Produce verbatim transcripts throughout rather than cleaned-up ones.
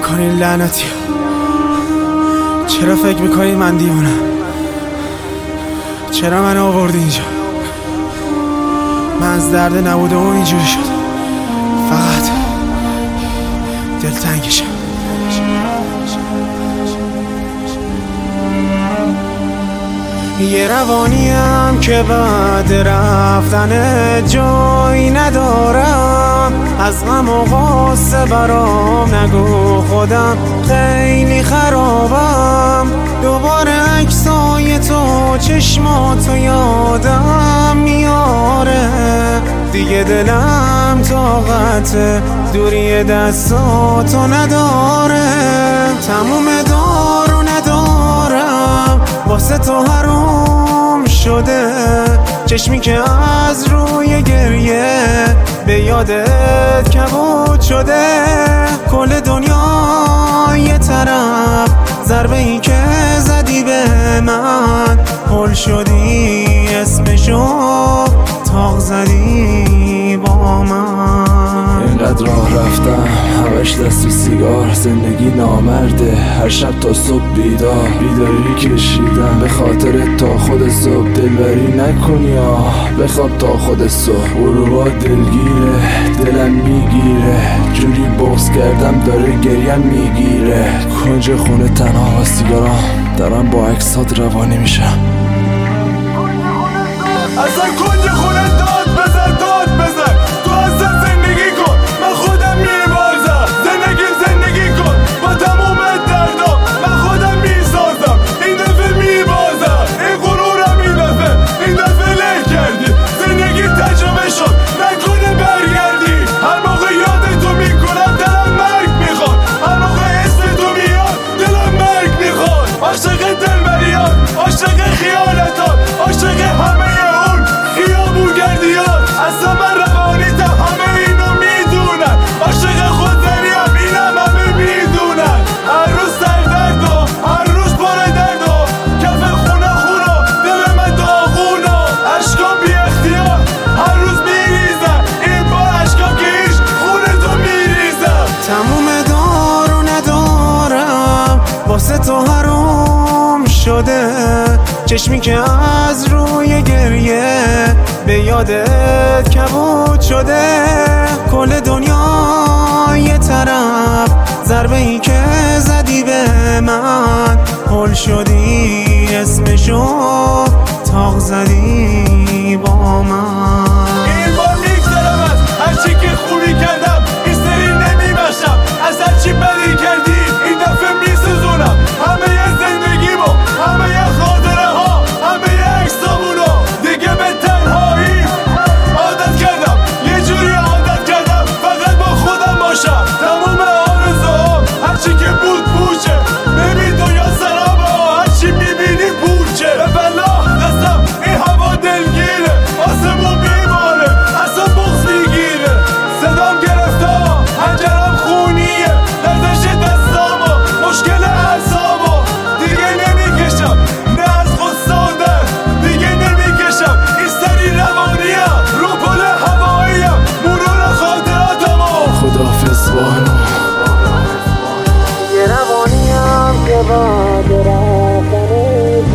میکنین لعنتی؟ چرا فکر میکنین من دیوونم؟ چرا من آوردی اینجا؟ من از درد نبوده و اینجوری شد، فقط دلتنگشم. یه روانیم که بعد رفتن جایی ندارم، از غم و غصه برام نگو خودم خیلی خرابم. دوباره عکسای تو چشماتو یادم میاره، دیگه دلم طاقت دوری دستاتو نداره. تموم دارو ندارم واسه تو حروم شده، چشمی که از روی گریه به یادت کبود شده. کل دنیا یه طرف، ضربه ای که زدی به من هل شدی، اسمشو تاق زدی با من. اینقدر راه رفتم همش دست سیگار، زندگی نامرده هر شب تا صبح بیدار. بیداری کشیدم به خاطر تا خود صبح، دلبری نکنی آه بخواب تا خود صبح. غروبا دلگیره دلم میگیره، جوری بغض کردم داره گریم میگیره. کنج خونه تنها و سیگارم دارم با عکسات روانی میشم. اصلا کنج خونه داد بزن داد بزن، تو اصلا زندگی کن من خودم میبازم. زندگی زندگی کن با تموم دردام، من خودم میسازم. این دفعه میبازم، این غرورم این دفعه این دفعه له کردی. زندگی تجربه شد نکنه برگردی. هر موقع یادتو میکنم دلم مرگ میخواد، هر موقع اسم تو میاد دلم مرگ میخواد. عاشق دلبریان، عاشق خیانتان، عاشق همه اون خیابون گردیان. اصلا من روانیتم همه اینو میدونن، عاشق خودزنیم اینم همه میدونن. هر روز سردرد و هر روز پر درد و کف خونه خونه دل من داغونه. اشکام بی اختیار هر روز میریزن، این بار اشکام که هیچ خونه تو میریزن. تموم دارو ندارم واسه تو حروم شده، چشمی که از روی گریه به یادت کبود شده. کل دنیا یه طرف، ضربه ای که زدی به من هل شدی، اسمشو تاق زدی با من. این بار میگذرم از هرچی که خوبی کردم، این سری نمیبخشم. از هرچی بدی کردی این دفعه میسوزونم. همه ی زندگیمو، همه ی خاطره ها، همه ی عکسامونو دیگه به تنهایی عادت کردم. یه جوری عادت کردم فقط با خودم باشم. تموم آرزوام هرچی که بود پوچه، ببین دنیا سرابه، هرچی میبینی پوچه. به بلا قسم این هوا دلگیره، آسمون بیماره، اصلا بغض میگیره. صدام گرفته هنجرم خونیه، لرزش دستامو، مشکل اعصابو دیگه نمیکشم. نه از غصه دیگه نمیکشم. این سری روانیم، رو پل هواییم، مرور خاطراتمو. خداحافظ بانو. یه روانیم که بعد رفتن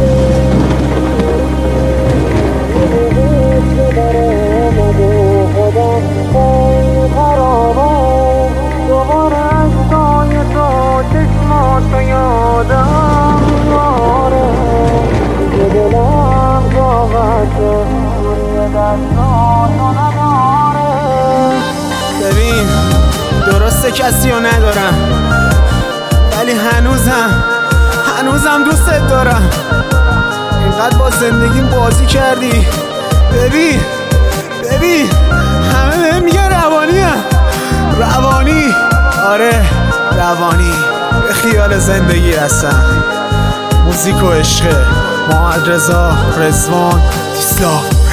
ببین درسته کسی رو ندارم، ولی هنوزم هنوزم دوستت دارم. اینقدر با زندگیم بازی کردی. ببین ببین همه بهم میگن روانیم. روانی آره روانی، به خیال زندگی هستم. موزیک و عشقه، محمد رضا رضوان دیسلاک.